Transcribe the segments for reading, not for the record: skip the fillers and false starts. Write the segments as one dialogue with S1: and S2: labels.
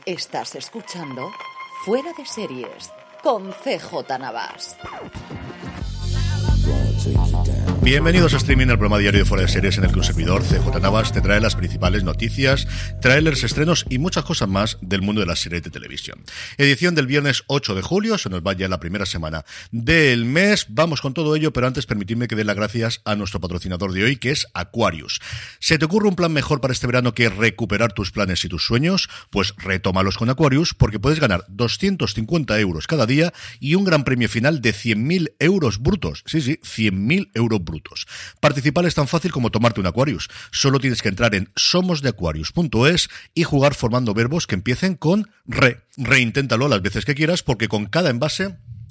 S1: Estás escuchando Fuera de Series con CJ Navas.
S2: Bienvenidos a Streaming, el programa diario de Fuera de Series en el que un servidor, CJ Navas, te trae las principales noticias, trailers, estrenos y muchas cosas más del mundo de las series de televisión. Edición del viernes 8 de julio, se nos va ya la primera semana del mes. Vamos con todo ello, pero antes permitidme que dé las gracias a nuestro patrocinador de hoy, que es Aquarius. ¿Se te ocurre un plan mejor para este verano que recuperar tus planes y tus sueños? Pues retómalos con Aquarius, porque puedes ganar 250 euros cada día y un gran premio final de 100.000 euros brutos. Sí, 100.000 euros brutos. Participar es tan fácil como tomarte un Aquarius. Solo tienes que entrar en somosdeaquarius.es y jugar formando verbos que empiecen con re. Reinténtalo las veces que quieras, porque con cada envase...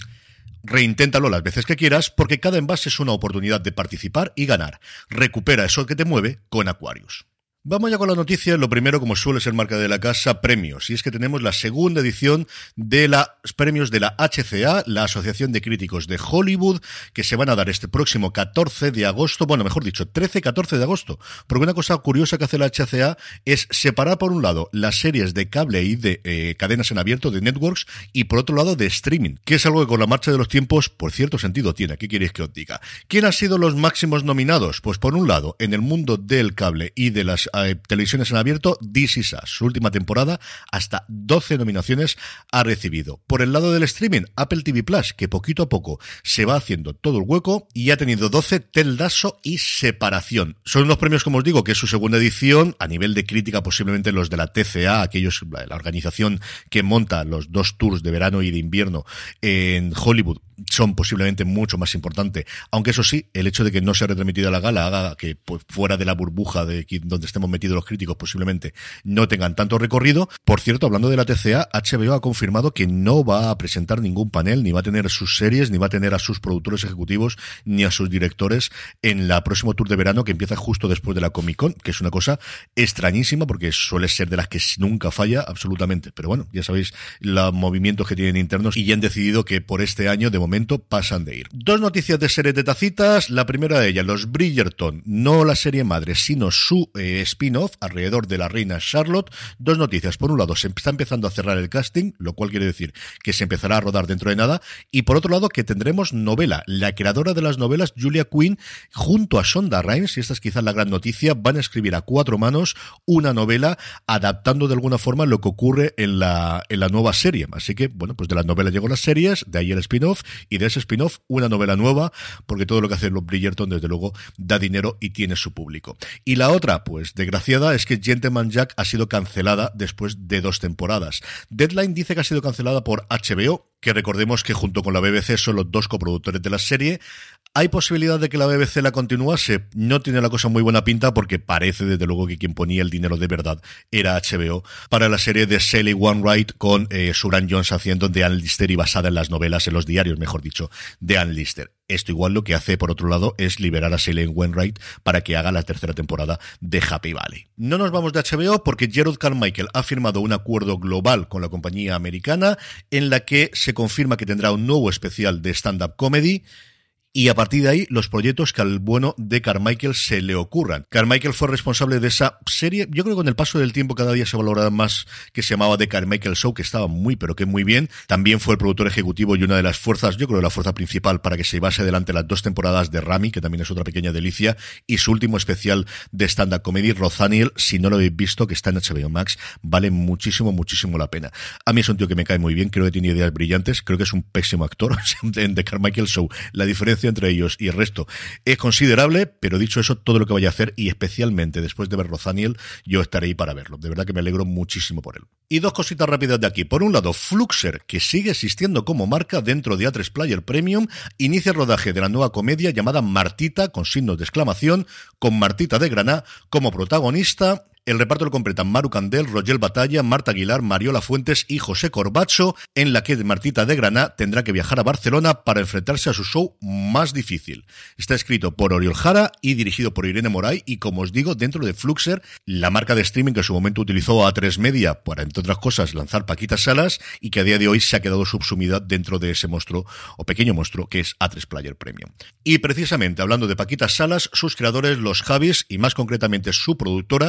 S2: Reinténtalo las veces que quieras, porque cada envase es una oportunidad de participar y ganar. Recupera eso que te mueve con Aquarius. Vamos ya con la noticia. Lo primero, como suele ser marca de la casa, premios. Y es que tenemos la segunda edición de los premios de la HCA, la Asociación de Críticos de Hollywood, que se van a dar este próximo 14 de agosto, bueno, mejor dicho, 13-14 de agosto. Porque una cosa curiosa que hace la HCA es separar, por un lado, las series de cable y de cadenas en abierto, de networks, y por otro lado, de streaming, que es algo que con la marcha de los tiempos, por cierto sentido tiene. ¿Qué queréis que os diga? ¿Quién han sido los máximos nominados? Pues por un lado, en el mundo del cable y de las televisiones en abierto, This Is Us. Su última temporada, hasta 12 nominaciones ha recibido. Por el lado del streaming, Apple TV Plus, que poquito a poco se va haciendo todo el hueco y ha tenido 12, Ted Lasso y Separación. Son unos premios, como os digo, que es su segunda edición. A nivel de crítica, posiblemente los de la TCA, aquellos, la organización que monta los dos tours de verano y de invierno en Hollywood, son posiblemente mucho más importante, aunque eso sí, el hecho de que no se ha retransmitido a la gala haga que, pues, fuera de la burbuja de donde estemos metidos los críticos, posiblemente no tengan tanto recorrido. Por cierto, hablando de la TCA, HBO ha confirmado que no va a presentar ningún panel, ni va a tener sus series, ni va a tener a sus productores ejecutivos, ni a sus directores en la próximo tour de verano que empieza justo después de la Comic Con, que es una cosa extrañísima porque suele ser de las que nunca falla absolutamente. Pero bueno, ya sabéis los movimientos que tienen internos y ya han decidido que por este año, de momento, pasan de ir. Dos noticias de series de tacitas. La primera de ellas, los Bridgerton, no la serie madre, sino su spin-off alrededor de la reina Charlotte. Dos noticias. Por un lado, se está empezando a cerrar el casting, lo cual quiere decir que se empezará a rodar dentro de nada. Y por otro lado, que tendremos novela. La creadora de las novelas, Julia Quinn, junto a Shonda Rhimes, y esta es quizás la gran noticia, van a escribir a cuatro manos una novela adaptando de alguna forma lo que ocurre en la nueva serie. Así que, bueno, pues de las novelas llegó las series, de ahí el spin-off, y de ese spin-off una novela nueva, porque todo lo que hacen los Bridgerton, desde luego, da dinero y tiene su público. Y la otra, pues desgraciada, es que Gentleman Jack ha sido cancelada después de 2 temporadas. Deadline dice que ha sido cancelada por HBO, que recordemos que junto con la BBC son los dos coproductores de la serie. ¿Hay posibilidad de que la BBC la continuase? No tiene la cosa muy buena pinta, porque parece desde luego que quien ponía el dinero de verdad era HBO para la serie de Sally Wainwright con Suran Jones haciendo de Ann Lister y basada en las novelas, en los diarios, mejor dicho, de Ann Lister. Esto igual lo que hace, por otro lado, es liberar a Sally Wainwright para que haga la tercera temporada de Happy Valley. No nos vamos de HBO porque Jerrod Carmichael ha firmado un acuerdo global con la compañía americana en la que se confirma que tendrá un nuevo especial de stand-up comedy. Y a partir de ahí, los proyectos que al bueno de Carmichael se le ocurran. Carmichael fue responsable de esa serie. Yo creo que con el paso del tiempo cada día se valoraba más, que se llamaba The Carmichael Show, que estaba muy, pero que muy bien. También fue el productor ejecutivo y una de las fuerzas, yo creo la fuerza principal para que se llevase adelante las 2 temporadas de Rami, que también es otra pequeña delicia, y su último especial de stand-up comedy, Rothaniel. Si no lo habéis visto, que está en HBO Max, vale muchísimo, muchísimo la pena. A mí es un tío que me cae muy bien, creo que tiene ideas brillantes, creo que es un pésimo actor en The Carmichael Show. La diferencia entre ellos y el resto es considerable, pero dicho eso, todo lo que vaya a hacer, y especialmente después de ver Rothaniel, yo estaré ahí para verlo. De verdad que me alegro muchísimo por él. Y dos cositas rápidas de aquí. Por un lado, Fluxer, que sigue existiendo como marca dentro de A3 Player Premium, inicia el rodaje de la nueva comedia llamada Martita, con signos de exclamación, con Martita de Graná como protagonista. El reparto lo completan Maru Candel, Rogel Batalla, Marta Aguilar, Mariola Fuentes y José Corbacho, en la que Martita de Graná tendrá que viajar a Barcelona para enfrentarse a su show más difícil. Está escrito por Oriol Jara y dirigido por Irene Moray, y como os digo, dentro de Fluxer, la marca de streaming que en su momento utilizó A3 Media para, entre otras cosas, lanzar Paquita Salas, y que a día de hoy se ha quedado subsumida dentro de ese monstruo, o pequeño monstruo, que es A3 Player Premium. Y precisamente, hablando de Paquita Salas, sus creadores, los Javis, y más concretamente su productora,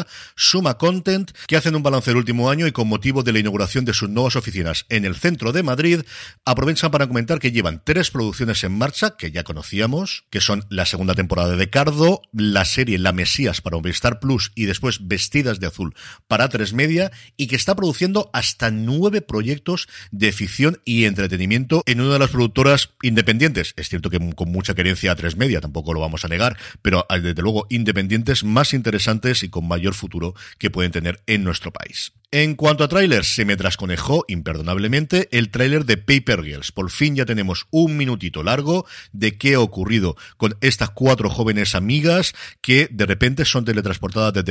S2: Suma Content, que hacen un balance del último año y con motivo de la inauguración de sus nuevas oficinas en el centro de Madrid, aprovechan para comentar que llevan 3 producciones en marcha, que ya conocíamos, que son la segunda temporada de Cardo, la serie La Mesías para Movistar Plus y después Vestidas de Azul para A3 Media, y que está produciendo hasta 9 proyectos de ficción y entretenimiento en una de las productoras independientes. Es cierto que con mucha querencia A3 Media, tampoco lo vamos a negar, pero desde luego independientes más interesantes y con mayor futuro que pueden tener en nuestro país. En cuanto a trailers, se me trasconejó imperdonablemente el tráiler de Paper Girls. Por fin ya tenemos un minutito largo de qué ha ocurrido con estas 4 jóvenes amigas que de repente son teletransportadas desde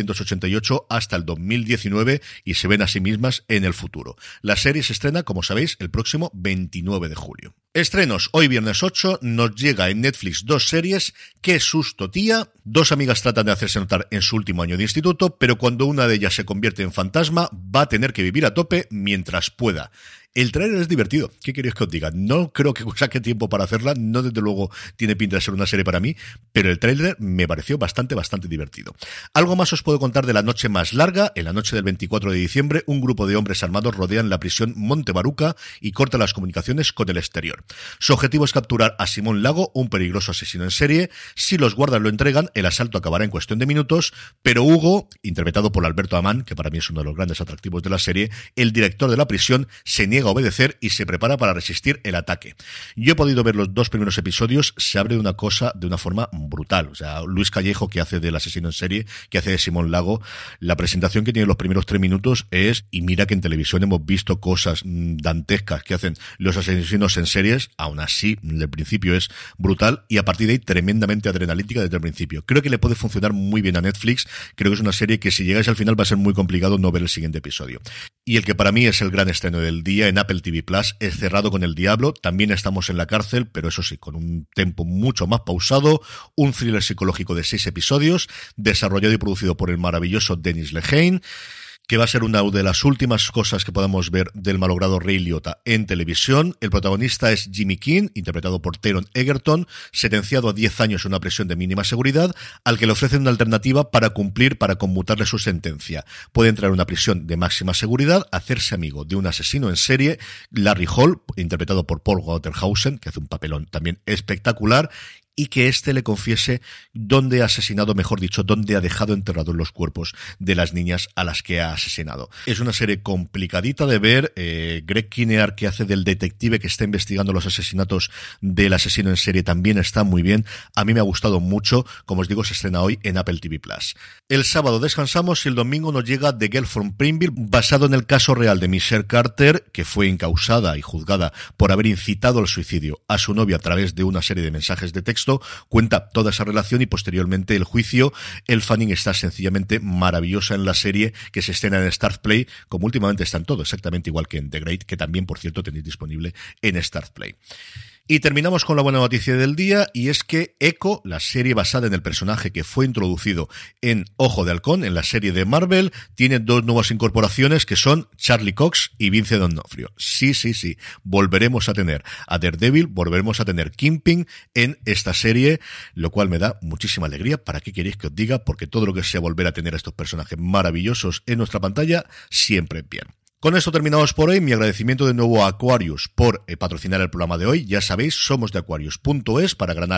S2: 1988 hasta el 2019 y se ven a sí mismas en el futuro. La serie se estrena, como sabéis, el próximo 29 de julio. Estrenos. Hoy viernes 8 nos llega en Netflix 2 series. ¡Qué susto, tía! 2 amigas tratan de hacerse notar en su último año de instituto, pero cuando una de ellas se convierte en fantasma, va a tener que vivir a tope mientras pueda. El tráiler es divertido. ¿Qué queréis que os diga? No creo que saque tiempo para hacerla. No, desde luego, tiene pinta de ser una serie para mí, pero el tráiler me pareció bastante divertido. Algo más os puedo contar de la noche más larga. En la noche del 24 de diciembre, un grupo de hombres armados rodean la prisión Montebaruca y cortan las comunicaciones con el exterior. Su objetivo es capturar a Simón Lago, un peligroso asesino en serie. Si los guardas lo entregan, el asalto acabará en cuestión de minutos, pero Hugo, interpretado por Alberto Amán, que para mí es uno de los grandes atractivos de la serie, el director de la prisión, se niega a obedecer y se prepara para resistir el ataque. Yo he podido ver los 2 primeros episodios, se abre una cosa de una forma brutal. O sea, Luis Callejo, que hace del asesino en serie, que hace de Simón Lago, la presentación que tiene los primeros 3 minutos es, y mira que en televisión hemos visto cosas dantescas que hacen los asesinos en series, aún así, el principio es brutal y a partir de ahí tremendamente adrenalítica desde el principio. Creo que le puede funcionar muy bien a Netflix. Creo que es una serie que si llegáis al final va a ser muy complicado no ver el siguiente episodio. Y el que para mí es el gran estreno del día en Apple TV Plus es Cerrado con el Diablo. También estamos en la cárcel, pero eso sí, con un tempo mucho más pausado. Un thriller psicológico de 6 episodios, desarrollado y producido por el maravilloso Denis Lehane, que va a ser una de las últimas cosas que podamos ver del malogrado Ray Liotta en televisión. El protagonista es Jimmy King, interpretado por Taron Egerton, sentenciado a 10 años en una prisión de mínima seguridad, al que le ofrecen una alternativa para conmutarle su sentencia. Puede entrar en una prisión de máxima seguridad, hacerse amigo de un asesino en serie, Larry Hall, interpretado por Paul Waterhausen, que hace un papelón también espectacular, y que éste le confiese dónde ha asesinado, mejor dicho, dónde ha dejado enterrados los cuerpos de las niñas a las que ha asesinado. Es una serie complicadita de ver. Greg Kinnear, que hace del detective que está investigando los asesinatos del asesino en serie, también está muy bien. A mí me ha gustado mucho. Como os digo, se estrena hoy en Apple TV Plus. El sábado descansamos y el domingo nos llega The Girl from Prineville, basado en el caso real de Michelle Carter, que fue encausada y juzgada por haber incitado al suicidio a su novia a través de una serie de mensajes de texto. Cuenta toda esa relación y posteriormente el juicio. Elle Fanning está sencillamente maravillosa en la serie, que se estrena en Start Play, como últimamente está en todo, exactamente igual que en The Great, que también, por cierto, tenéis disponible en Start Play. Y terminamos con la buena noticia del día, y es que Echo, la serie basada en el personaje que fue introducido en Ojo de Halcón, en la serie de Marvel, tiene 2 nuevas incorporaciones que son Charlie Cox y Vince D'Onofrio. Sí, volveremos a tener a Daredevil, volveremos a tener Kingpin en esta serie, lo cual me da muchísima alegría. ¿Para qué queréis que os diga? Porque todo lo que sea volver a tener a estos personajes maravillosos en nuestra pantalla, siempre bien. Con esto terminamos por hoy. Mi agradecimiento de nuevo a Aquarius por patrocinar el programa de hoy. Ya sabéis, somos de Aquarius.es para ganar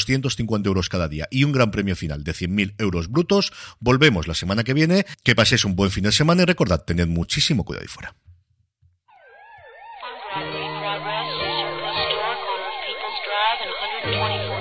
S2: 250 euros cada día y un gran premio final de 100.000 euros brutos. Volvemos la semana que viene. Que paséis un buen fin de semana y recordad, tened muchísimo cuidado ahí fuera. Progress, Restored on People's Drive in 124